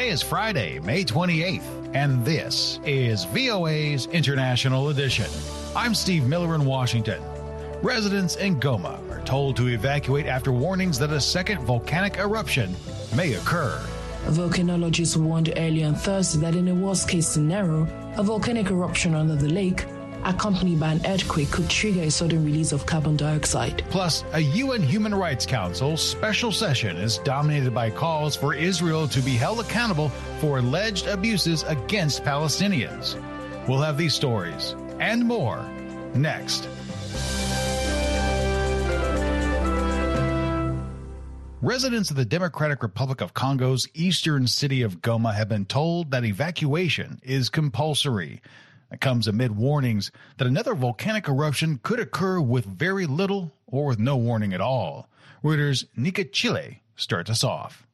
Today is Friday, May 28th, and this is VOA's International Edition. I'm Steve Miller in Washington. Residents in Goma are told to evacuate after warnings that a second volcanic eruption may occur. Volcanologists warned earlier on Thursday that in a worst-case scenario, a volcanic eruption under the lake, accompanied by an earthquake, could trigger a sudden release of carbon dioxide. Plus, a UN Human Rights Council special session is dominated by calls for Israel to be held accountable for alleged abuses against Palestinians. We'll have these stories and more next. Residents of the Democratic Republic of Congo's eastern city of Goma have been told that evacuation is compulsory. It comes amid warnings that another volcanic eruption could occur with very little or with no warning at all. Reuters' Nika Chile starts us off.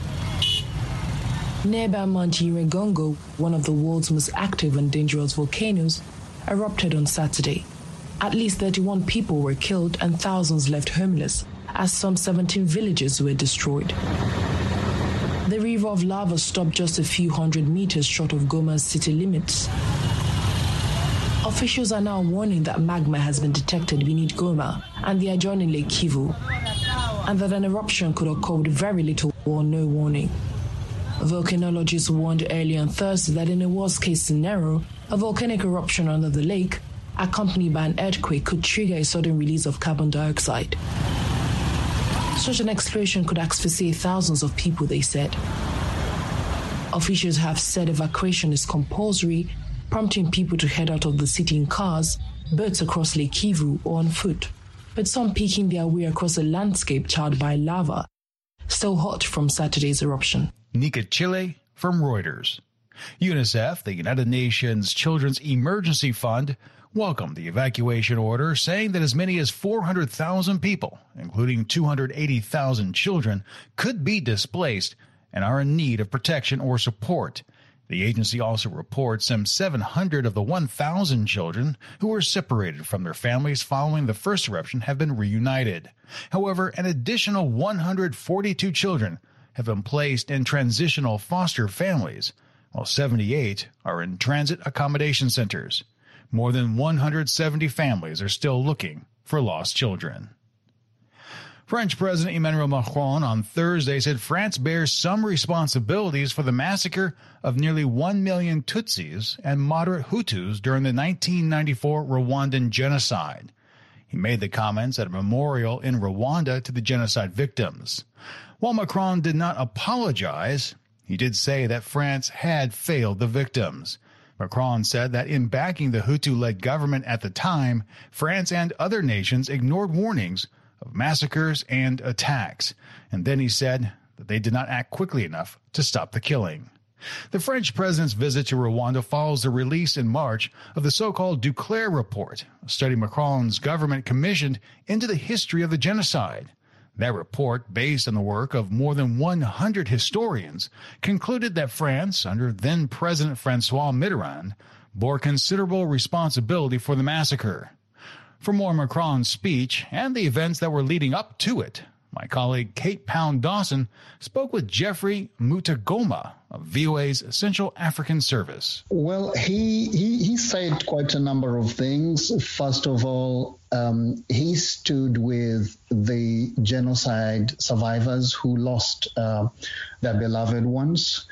Nearby Mount Nyiragongo, one of the world's most active and dangerous volcanoes, erupted on Saturday. At least 31 people were killed and thousands left homeless, as some 17 villages were destroyed. The river of lava stopped just a few hundred meters short of Goma's city limits. Officials are now warning that magma has been detected beneath Goma and the adjoining Lake Kivu, and that an eruption could occur with very little or no warning. Volcanologists warned earlier on Thursday that in a worst-case scenario, a volcanic eruption under the lake, accompanied by an earthquake, could trigger a sudden release of carbon dioxide. Such an explosion could asphyxiate thousands of people, they said. Officials have said evacuation is compulsory, prompting people to head out of the city in cars, boats across Lake Kivu, or on foot, with some picking their way across a landscape charred by lava, still hot from Saturday's eruption. Nika Chile from Reuters. UNICEF, the United Nations Children's Emergency Fund, welcomed the evacuation order, saying that as many as 400,000 people, including 280,000 children, could be displaced and are in need of protection or support. The agency also reports some 700 of the 1,000 children who were separated from their families following the first eruption have been reunited. However, an additional 142 children have been placed in transitional foster families, while 78 are in transit accommodation centers. More than 170 families are still looking for lost children. French President Emmanuel Macron on Thursday said France bears some responsibilities for the massacre of nearly 1 million Tutsis and moderate Hutus during the 1994 Rwandan genocide. He made the comments at a memorial in Rwanda to the genocide victims. While Macron did not apologize, he did say that France had failed the victims. Macron said that in backing the Hutu-led government at the time, France and other nations ignored warnings of massacres and attacks, and then he said that they did not act quickly enough to stop the killing. The French president's visit to Rwanda follows the release in March of the so-called Duclair Report, a study Macron's government commissioned into the history of the genocide. That report, based on the work of more than 100 historians, concluded that France, under then-President François Mitterrand, bore considerable responsibility for the massacre. For more on Macron's speech and the events that were leading up to it, my colleague Kate Pound-Dawson spoke with Jeffrey Mutagoma of VOA's Central African Service. Well, he said quite a number of things. First of all, he stood with the genocide survivors who lost their beloved ones.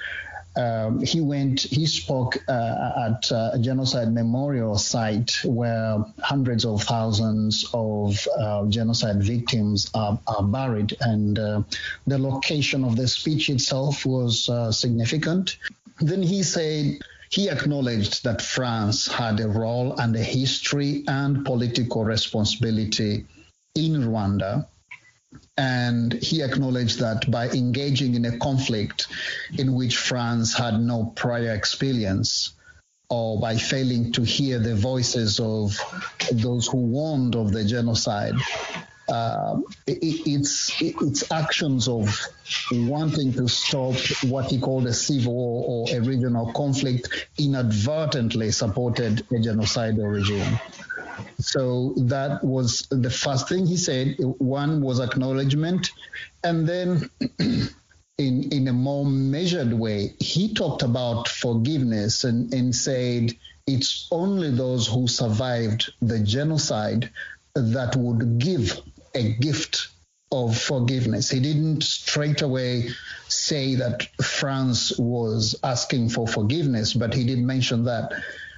He spoke at a genocide memorial site where hundreds of thousands of genocide victims are buried, and the location of the speech itself was significant. Then he said he acknowledged that France had a role and a history and political responsibility in Rwanda. And he acknowledged that by engaging in a conflict in which France had no prior experience, or by failing to hear the voices of those who warned of the genocide, its actions of wanting to stop what he called a civil war or a regional conflict inadvertently supported a genocidal regime. So that was the first thing he said. One was acknowledgement. And then in a more measured way. He talked about forgiveness and said it's only those who survived the genocide that would give a gift of forgiveness. He didn't straight away say that France was asking for forgiveness, but he did mention that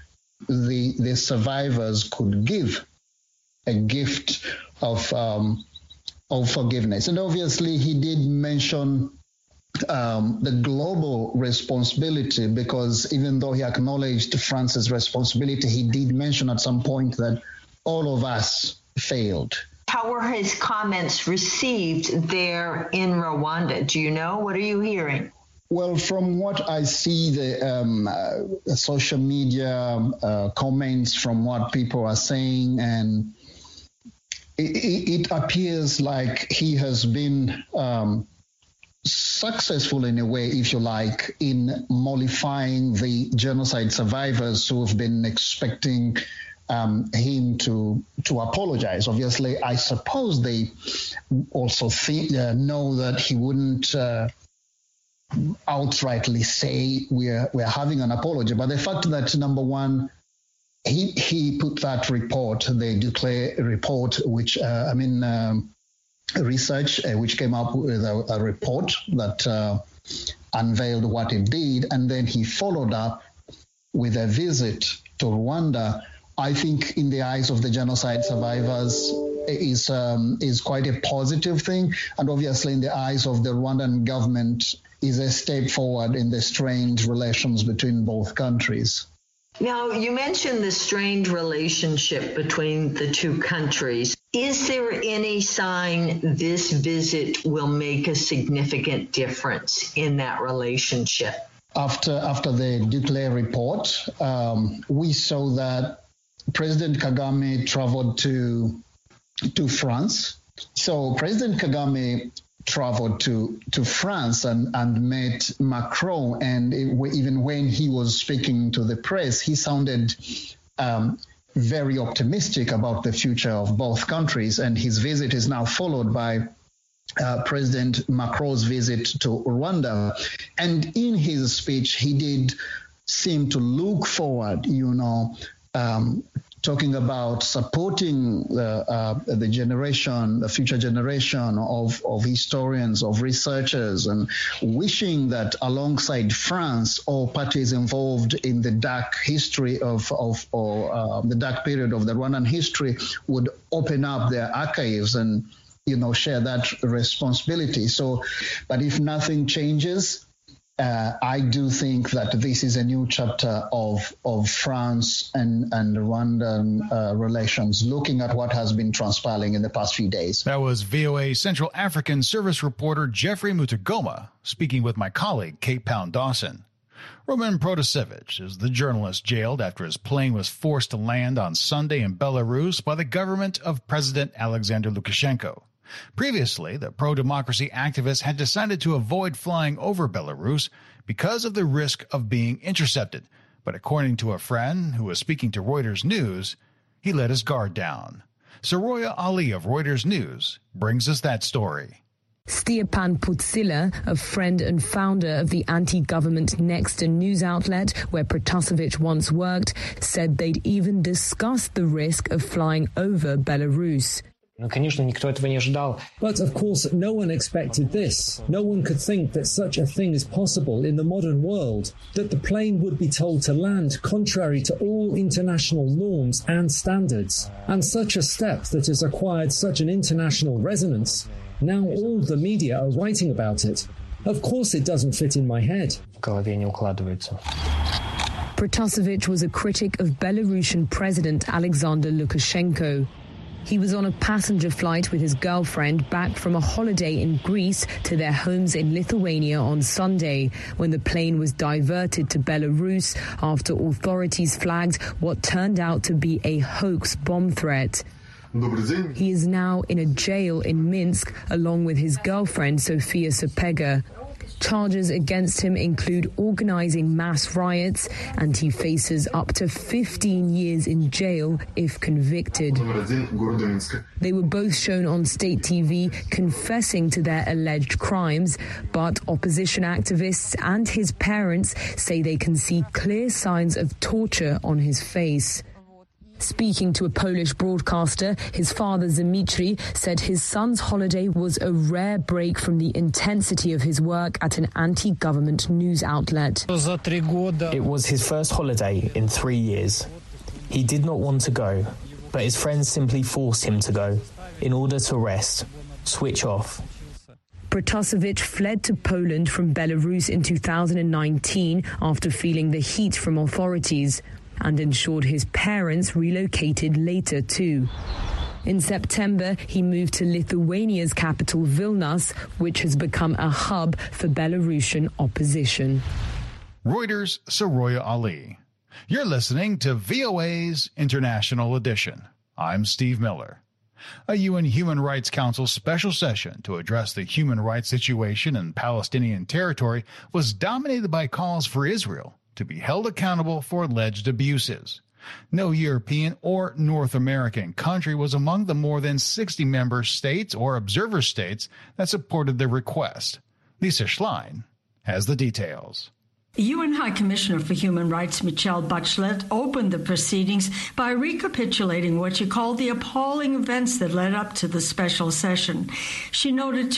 the survivors could give a gift of forgiveness. And obviously he did mention the global responsibility, because even though he acknowledged France's responsibility, he did mention at some point that all of us failed. How were his comments received there in Rwanda? Do you know? What are you hearing? Well, from what I see, the social media comments, from what people are saying, and it appears like he has been successful in a way, if you like, in mollifying the genocide survivors who have been expecting him to apologize. Obviously, I suppose they also know that he wouldn't outrightly say we're having an apology. But the fact that, number one, he put that report, the Duclair report, which research, which came up with a report that unveiled what it did, and then he followed up with a visit to Rwanda, I think in the eyes of the genocide survivors is quite a positive thing. And obviously in the eyes of the Rwandan government is a step forward in the strained relations between both countries. Now, you mentioned the strained relationship between the two countries. Is there any sign this visit will make a significant difference in that relationship? After the Duclair report, we saw that President Kagame traveled to France. So President Kagame traveled to France and met Macron, and even when he was speaking to the press, he sounded very optimistic about the future of both countries, and his visit is now followed by President Macron's visit to Rwanda. And in his speech, he did seem to look forward, talking about supporting the generation, the future generation of historians, of researchers, and wishing that alongside France, all parties involved in the dark history the dark period of the Rwandan history would open up their archives and, share that responsibility. So, but if nothing changes, I do think that this is a new chapter of France and Rwandan relations, looking at what has been transpiring in the past few days. That was VOA Central African Service reporter Jeffrey Mutagoma speaking with my colleague Kate Pound-Dawson. Roman Protasevich is the journalist jailed after his plane was forced to land on Sunday in Belarus by the government of President Alexander Lukashenko. Previously, the pro-democracy activist had decided to avoid flying over Belarus because of the risk of being intercepted. But according to a friend who was speaking to Reuters News, he let his guard down. Soroya Ali of Reuters News brings us that story. Stepan Putsila, a friend and founder of the anti-government Next news outlet where Protasevich once worked, said they'd even discussed the risk of flying over Belarus. But of course, no one expected this. No one could think that such a thing is possible in the modern world, that the plane would be told to land contrary to all international norms and standards. And such a step that has acquired such an international resonance. Now all the media are writing about it. Of course it doesn't fit in my head. Protasevich was a critic of Belarusian President Alexander Lukashenko. He was on a passenger flight with his girlfriend back from a holiday in Greece to their homes in Lithuania on Sunday, when the plane was diverted to Belarus after authorities flagged what turned out to be a hoax bomb threat. He is now in a jail in Minsk along with his girlfriend Sofia Sapega. Charges against him include organizing mass riots, and he faces up to 15 years in jail if convicted. They were both shown on state TV confessing to their alleged crimes, but opposition activists and his parents say they can see clear signs of torture on his face. Speaking to a Polish broadcaster, his father, Dmitry, said his son's holiday was a rare break from the intensity of his work at an anti-government news outlet. It was his first holiday in 3 years. He did not want to go, but his friends simply forced him to go in order to rest, switch off. Protasevich fled to Poland from Belarus in 2019 after feeling the heat from authorities, and ensured his parents relocated later too. In September, he moved to Lithuania's capital Vilnius, which has become a hub for Belarusian opposition. Reuters' Soroya Ali. You're listening to VOA's International Edition. I'm Steve Miller. A UN Human Rights Council special session to address the human rights situation in Palestinian territory was dominated by calls for Israel to be held accountable for alleged abuses. No European or North American country was among the more than 60 member states or observer states that supported the request. Lisa Schlein has the details. UN High Commissioner for Human Rights Michelle Bachelet opened the proceedings by recapitulating what she called the appalling events that led up to the special session. She noted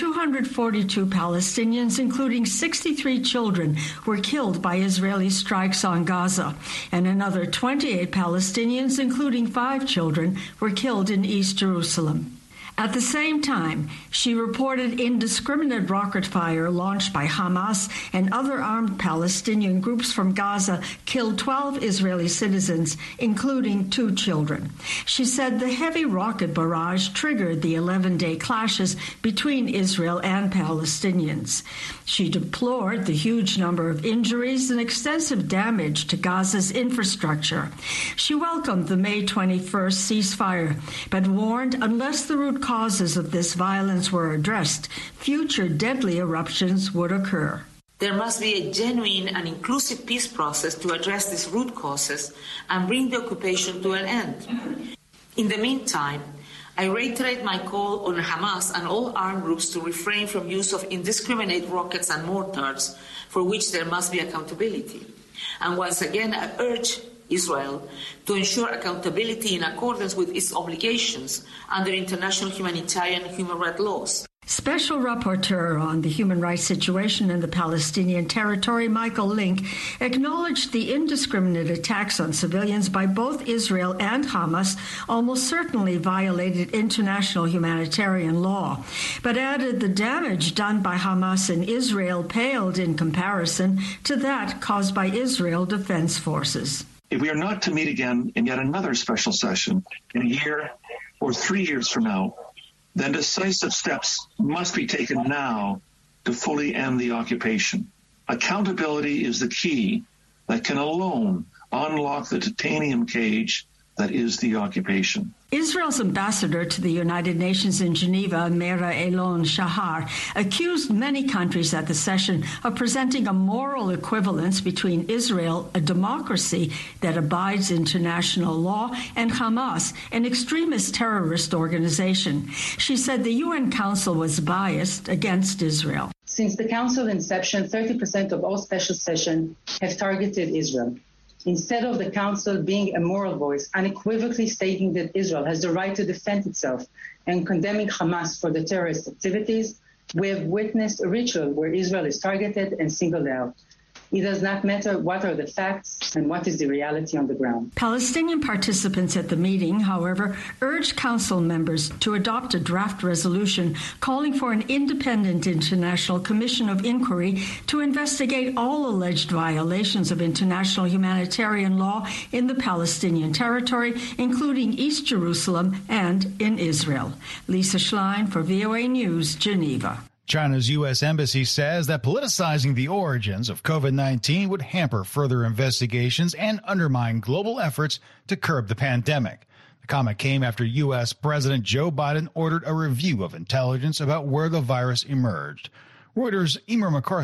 242 Palestinians, including 63 children, were killed by Israeli strikes on Gaza, and another 28 Palestinians, including 5 children, were killed in East Jerusalem. At the same time, she reported indiscriminate rocket fire launched by Hamas and other armed Palestinian groups from Gaza killed 12 Israeli citizens, including 2 children. She said the heavy rocket barrage triggered the 11-day clashes between Israel and Palestinians. She deplored the huge number of injuries and extensive damage to Gaza's infrastructure. She welcomed the May 21st ceasefire, but warned unless the root causes of this violence were addressed, future deadly eruptions would occur. There must be a genuine and inclusive peace process to address these root causes and bring the occupation to an end. In the meantime, I reiterate my call on Hamas and all armed groups to refrain from use of indiscriminate rockets and mortars, for which there must be accountability. And once again, I urge Israel to ensure accountability in accordance with its obligations under international humanitarian and human rights laws. Special Rapporteur on the human rights situation in the Palestinian territory, Michael Link, acknowledged the indiscriminate attacks on civilians by both Israel and Hamas almost certainly violated international humanitarian law, but added the damage done by Hamas in Israel paled in comparison to that caused by Israel Defense Forces. If we are not to meet again in yet another special session in a year or 3 years from now, then decisive steps must be taken now to fully end the occupation. Accountability is the key that can alone unlock the titanium cage that is the occupation. Israel's ambassador to the United Nations in Geneva, Meira Elon Shahar, accused many countries at the session of presenting a moral equivalence between Israel, a democracy that abides international law, and Hamas, an extremist terrorist organization. She said the UN Council was biased against Israel. Since the Council inception, 30% of all special sessions have targeted Israel. Instead of the Council being a moral voice, unequivocally stating that Israel has the right to defend itself and condemning Hamas for the terrorist activities, we have witnessed a ritual where Israel is targeted and singled out. It does not matter what are the facts and what is the reality on the ground. Palestinian participants at the meeting, however, urged council members to adopt a draft resolution calling for an independent international commission of inquiry to investigate all alleged violations of international humanitarian law in the Palestinian territory, including East Jerusalem and in Israel. Lisa Schlein for VOA News, Geneva. China's U.S. Embassy says that politicizing the origins of COVID-19 would hamper further investigations and undermine global efforts to curb the pandemic. The comment came after U.S. President Joe Biden ordered a review of intelligence about where the virus emerged. Reuters' Emer McCarthy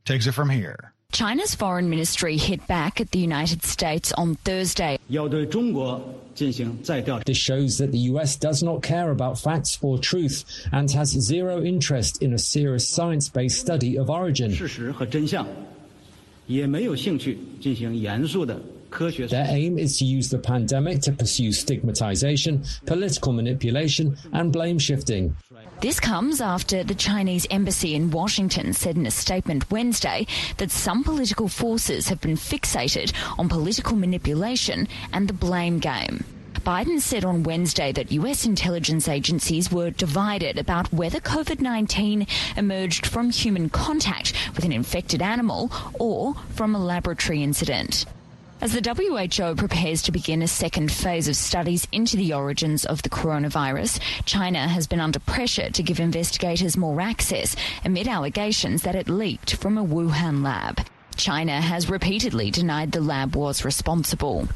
takes it from here. China's foreign ministry hit back at the United States on Thursday. This shows that the US does not care about facts or truth and has zero interest in a serious science-based study of origin. Their aim is to use the pandemic to pursue stigmatization, political manipulation, and blame shifting. This comes after the Chinese embassy in Washington said in a statement Wednesday that some political forces have been fixated on political manipulation and the blame game. Biden said on Wednesday that US intelligence agencies were divided about whether COVID-19 emerged from human contact with an infected animal or from a laboratory incident. As the WHO prepares to begin a second phase of studies into the origins of the coronavirus, China has been under pressure to give investigators more access amid allegations that it leaked from a Wuhan lab. China has repeatedly denied the lab was responsible.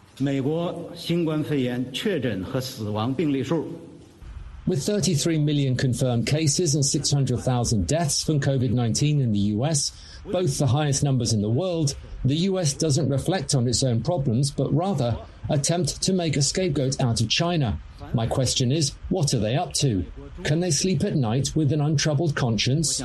With 33 million confirmed cases and 600,000 deaths from COVID-19 in the US, both the highest numbers in the world, the US doesn't reflect on its own problems, but rather attempt to make a scapegoat out of China. My question is, what are they up to? Can they sleep at night with an untroubled conscience?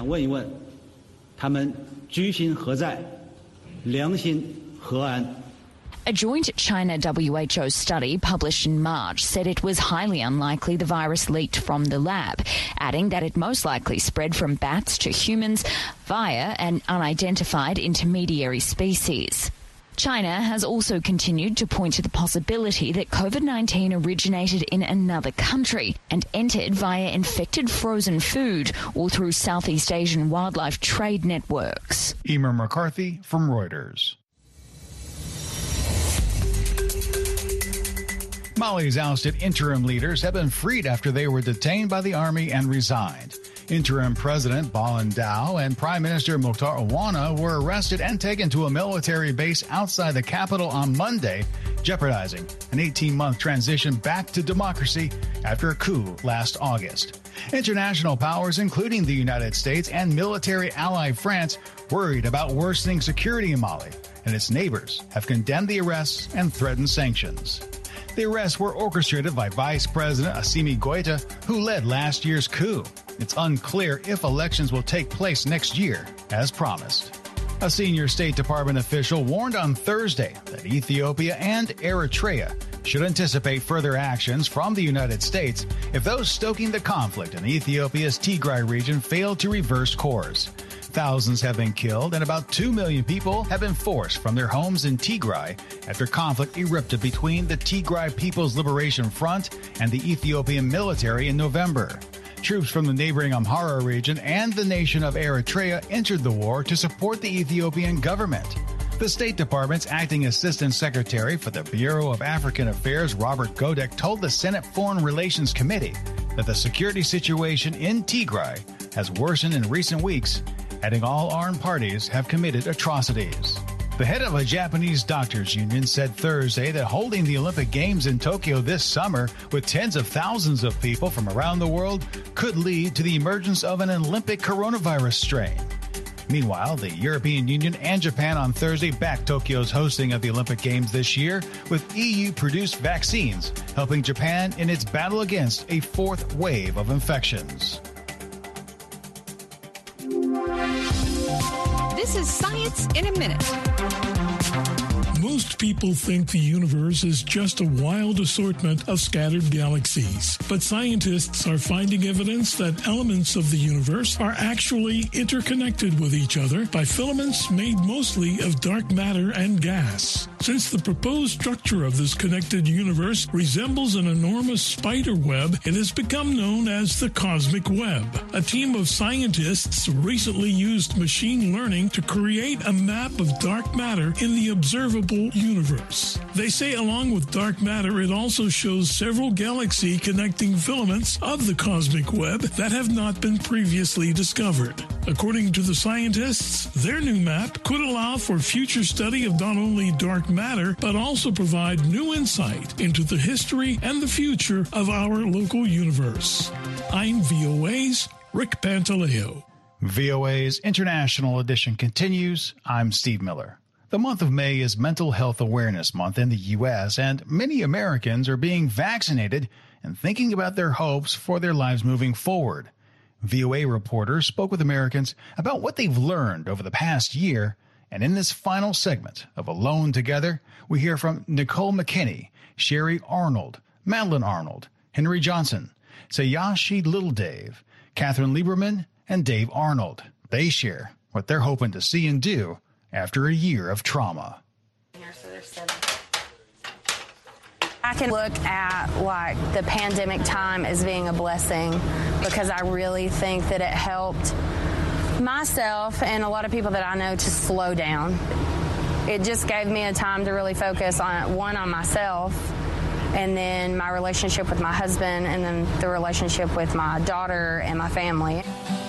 A joint China-WHO study published in March said it was highly unlikely the virus leaked from the lab, adding that it most likely spread from bats to humans via an unidentified intermediary species. China has also continued to point to the possibility that COVID-19 originated in another country and entered via infected frozen food or through Southeast Asian wildlife trade networks. Emer McCarthy from Reuters. Mali's ousted interim leaders have been freed after they were detained by the army and resigned. Interim President Balan Dow and Prime Minister Mokhtar Ouane were arrested and taken to a military base outside the capital on Monday, jeopardizing an 18-month transition back to democracy after a coup last August. International powers, including the United States and military ally France, worried about worsening security in Mali, and its neighbors have condemned the arrests and threatened sanctions. The arrests were orchestrated by Vice President Assimi Goïta, who led last year's coup. It's unclear if elections will take place next year, as promised. A senior State Department official warned on Thursday that Ethiopia and Eritrea should anticipate further actions from the United States if those stoking the conflict in Ethiopia's Tigray region fail to reverse course. Thousands have been killed and about 2 million people have been forced from their homes in Tigray after conflict erupted between the Tigray People's Liberation Front and the Ethiopian military in November. Troops from the neighboring Amhara region and the nation of Eritrea entered the war to support the Ethiopian government. The State Department's acting assistant secretary for the Bureau of African Affairs, Robert Godek, told the Senate Foreign Relations Committee that the security situation in Tigray has worsened in recent weeks, adding all armed parties have committed atrocities. The head of a Japanese doctors union said Thursday that holding the Olympic Games in Tokyo this summer with tens of thousands of people from around the world could lead to the emergence of an Olympic coronavirus strain. Meanwhile, the European Union and Japan on Thursday backed Tokyo's hosting of the Olympic Games this year, with EU-produced vaccines helping Japan in its battle against a fourth wave of infections. This is Science in a Minute. Most people think the universe is just a wild assortment of scattered galaxies. But scientists are finding evidence that elements of the universe are actually interconnected with each other by filaments made mostly of dark matter and gas. Since the proposed structure of this connected universe resembles an enormous spider web, it has become known as the cosmic web. A team of scientists recently used machine learning to create a map of dark matter in the observable universe. They say along with dark matter, it also shows several galaxy connecting filaments of the cosmic web that have not been previously discovered. According to the scientists, their new map could allow for future study of not only dark matter, but also provide new insight into the history and the future of our local universe. I'm VOA's Rick Pantaleo. VOA's International Edition continues. I'm Steve Miller. The month of May is Mental Health Awareness Month in the U.S., and many Americans are being vaccinated and thinking about their hopes for their lives moving forward. VOA reporters spoke with Americans about what they've learned over the past year, and in this final segment of Alone Together, we hear from Nicole McKinney, Sherry Arnold, Madeline Arnold, Henry Johnson, Sayashi Little Dave, Catherine Lieberman, and Dave Arnold. They share what they're hoping to see and do after a year of trauma. I can look at the pandemic time as being a blessing because I really think that it helped myself and a lot of people that I know to slow down. It just gave me a time to really focus on myself, and then my relationship with my husband, and then the relationship with my daughter and my family.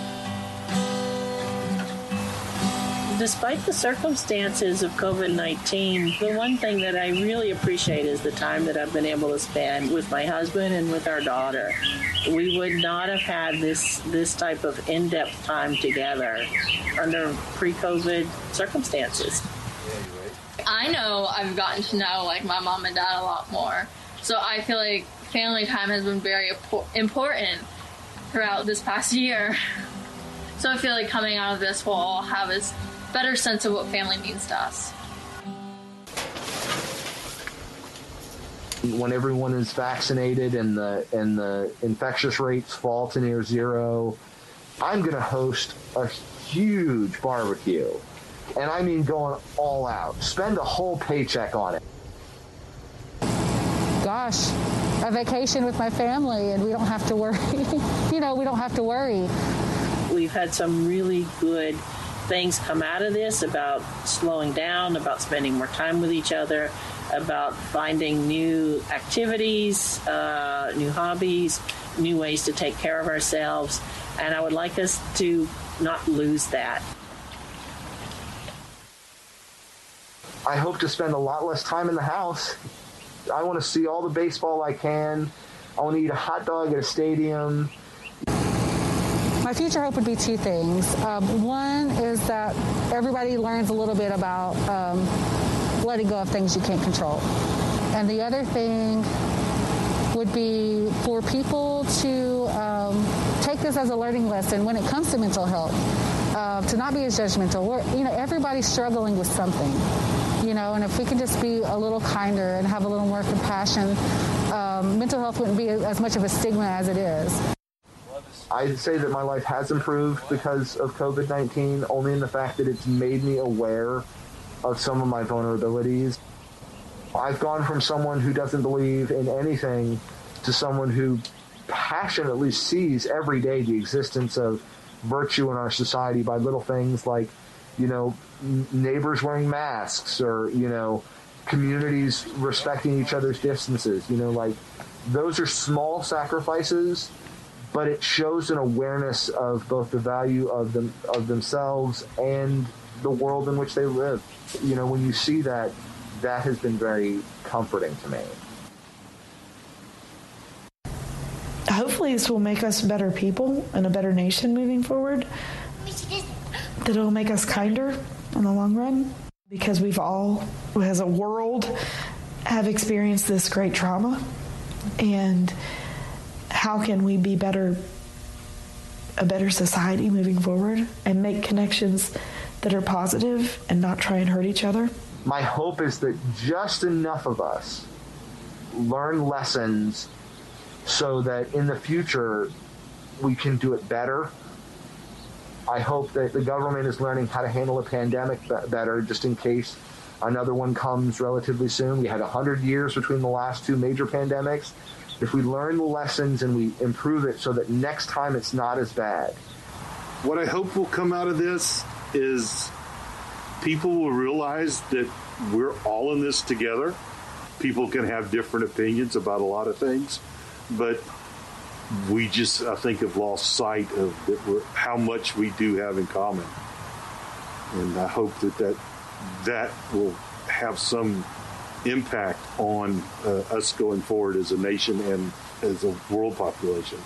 Despite the circumstances of COVID-19, the one thing that I really appreciate is the time that I've been able to spend with my husband and with our daughter. We would not have had this type of in-depth time together under pre-COVID circumstances. I know I've gotten to know my mom and dad a lot more. So I feel like family time has been very important throughout this past year. So I feel like coming out of this, we'll all have a better sense of what family means to us. When everyone is vaccinated and the infectious rates fall to near zero, I'm going to host a huge barbecue. And I mean going all out. Spend a whole paycheck on it. Gosh, a vacation with my family, and we don't have to worry. We don't have to worry. We've had some really good things come out of this about slowing down, about spending more time with each other, about finding new activities, new hobbies, new ways to take care of ourselves. And I would like us to not lose that. I hope to spend a lot less time in the house. I want to see all the baseball I can. I want to eat a hot dog at a stadium. My future hope would be two things. One is that everybody learns a little bit about letting go of things you can't control. And the other thing would be for people to take this as a learning lesson when it comes to mental health, to not be as judgmental. Everybody's struggling with something, and if we can just be a little kinder and have a little more compassion, mental health wouldn't be as much of a stigma as it is. I'd say that my life has improved because of COVID-19, only in the fact that it's made me aware of some of my vulnerabilities. I've gone from someone who doesn't believe in anything to someone who passionately sees every day the existence of virtue in our society by little things like, neighbors wearing masks or, communities respecting each other's distances. Those are small sacrifices, but it shows an awareness of both the value of themselves and the world in which they live. When you see that, that has been very comforting to me. Hopefully this will make us better people and a better nation moving forward. That it will make us kinder in the long run, because we've all, as a world, have experienced this great trauma. And how can we be a better society moving forward and make connections that are positive and not try and hurt each other? My hope is that just enough of us learn lessons so that in the future we can do it better. I hope that the government is learning how to handle a pandemic better, just in case another one comes relatively soon. We had 100 years between the last two major pandemics. If we learn the lessons and we improve it so that next time it's not as bad. What I hope will come out of this is people will realize that we're all in this together. People can have different opinions about a lot of things, but we just, I think, have lost sight of how much we do have in common. And I hope that will have some impact on us going forward as a nation and as a world population.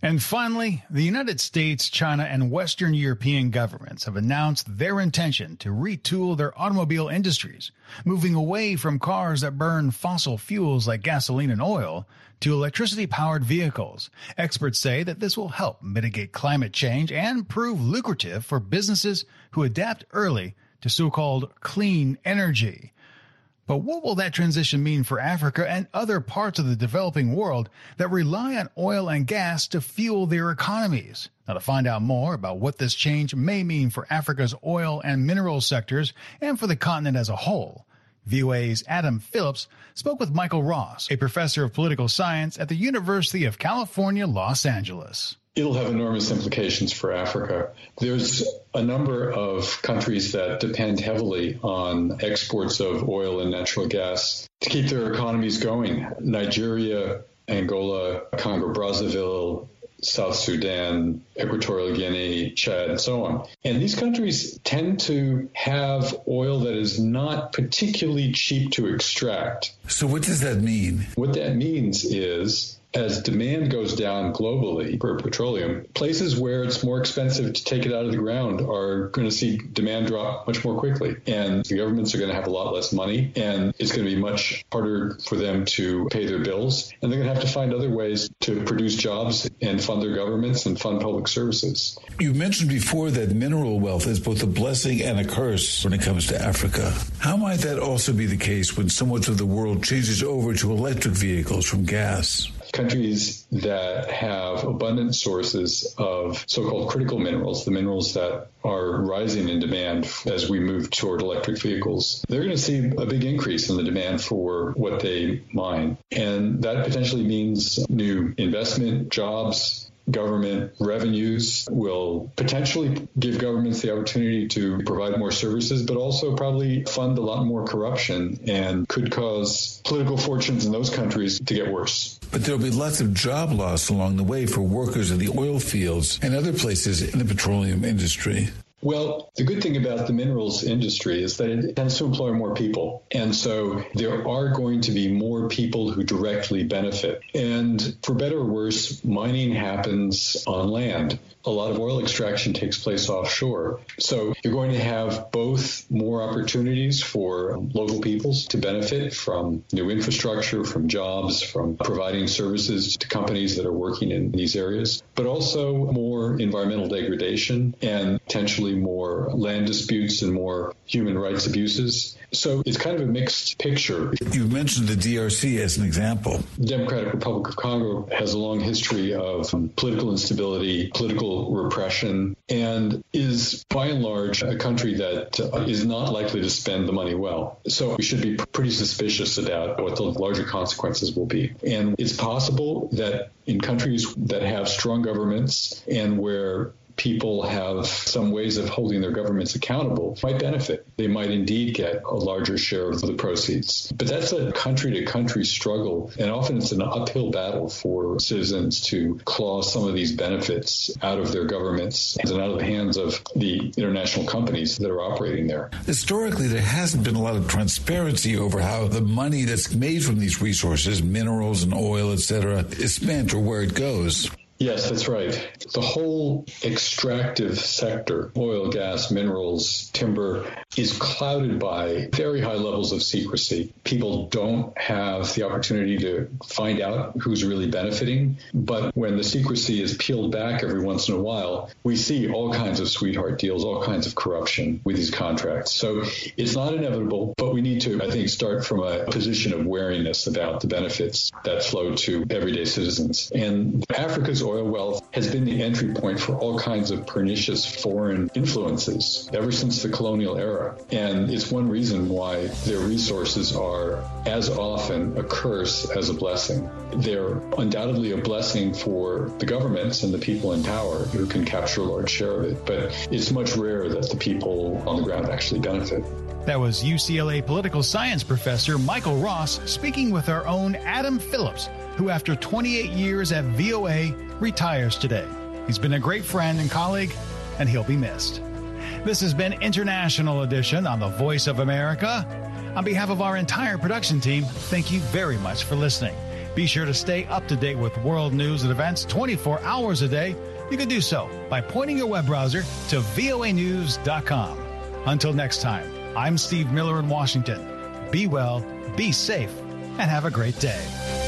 And finally, the United States, China, and Western European governments have announced their intention to retool their automobile industries, moving away from cars that burn fossil fuels like gasoline and oil to electricity-powered vehicles. Experts say that this will help mitigate climate change and prove lucrative for businesses who adapt early to so-called clean energy. But what will that transition mean for Africa and other parts of the developing world that rely on oil and gas to fuel their economies? Now, to find out more about what this change may mean for Africa's oil and mineral sectors and for the continent as a whole, VOA's Adam Phillips spoke with Michael Ross, a professor of political science at the University of California, Los Angeles. It'll have enormous implications for Africa. There's a number of countries that depend heavily on exports of oil and natural gas to keep their economies going. Nigeria, Angola, Congo-Brazzaville, South Sudan, Equatorial Guinea, Chad, and so on. And these countries tend to have oil that is not particularly cheap to extract. So what does that mean? What that means is, as demand goes down globally for petroleum, places where it's more expensive to take it out of the ground are going to see demand drop much more quickly. And the governments are going to have a lot less money, and it's going to be much harder for them to pay their bills. And they're going to have to find other ways to produce jobs and fund their governments and fund public services. You mentioned before that mineral wealth is both a blessing and a curse when it comes to Africa. How might that also be the case when so much of the world changes over to electric vehicles from gas? Countries that have abundant sources of so-called critical minerals, the minerals that are rising in demand as we move toward electric vehicles, they're going to see a big increase in the demand for what they mine. And that potentially means new investment, jobs, government revenues will potentially give governments the opportunity to provide more services, but also probably fund a lot more corruption and could cause political fortunes in those countries to get worse. But there'll be lots of job loss along the way for workers in the oil fields and other places in the petroleum industry. Well, the good thing about the minerals industry is that it tends to employ more people. And so there are going to be more people who directly benefit. And for better or worse, mining happens on land. A lot of oil extraction takes place offshore. So you're going to have both more opportunities for local peoples to benefit from new infrastructure, from jobs, from providing services to companies that are working in these areas, but also more environmental degradation and potentially more land disputes and more human rights abuses. So it's kind of a mixed picture. You mentioned the DRC as an example. The Democratic Republic of Congo has a long history of political instability, political repression, and is by and large a country that is not likely to spend the money well. So we should be pretty suspicious about what the larger consequences will be. And it's possible that in countries that have strong governments and where people have some ways of holding their governments accountable might benefit. They might indeed get a larger share of the proceeds. But that's a country-to-country struggle, and often it's an uphill battle for citizens to claw some of these benefits out of their governments and out of the hands of the international companies that are operating there. Historically, there hasn't been a lot of transparency over how the money that's made from these resources, minerals and oil, etc., is spent or where it goes. Yes, that's right. The whole extractive sector, oil, gas, minerals, timber, is clouded by very high levels of secrecy. People don't have the opportunity to find out who's really benefiting. But when the secrecy is peeled back every once in a while, we see all kinds of sweetheart deals, all kinds of corruption with these contracts. So it's not inevitable, but we need to, I think, start from a position of wariness about the benefits that flow to everyday citizens. And Africa's oil wealth has been the entry point for all kinds of pernicious foreign influences ever since the colonial era. And it's one reason why their resources are as often a curse as a blessing. They're undoubtedly a blessing for the governments and the people in power who can capture a large share of it. But it's much rarer that the people on the ground actually benefit. That was UCLA political science professor Michael Ross speaking with our own Adam Phillips, who after 28 years at VOA retires today. He's been a great friend and colleague, and he'll be missed. This has been International Edition on the Voice of America. On behalf of our entire production team, thank you very much for listening. Be sure to stay up to date with world news and events 24 hours a day. You can do so by pointing your web browser to voanews.com. Until next time, I'm Steve Miller in Washington. Be well, be safe, and have a great day.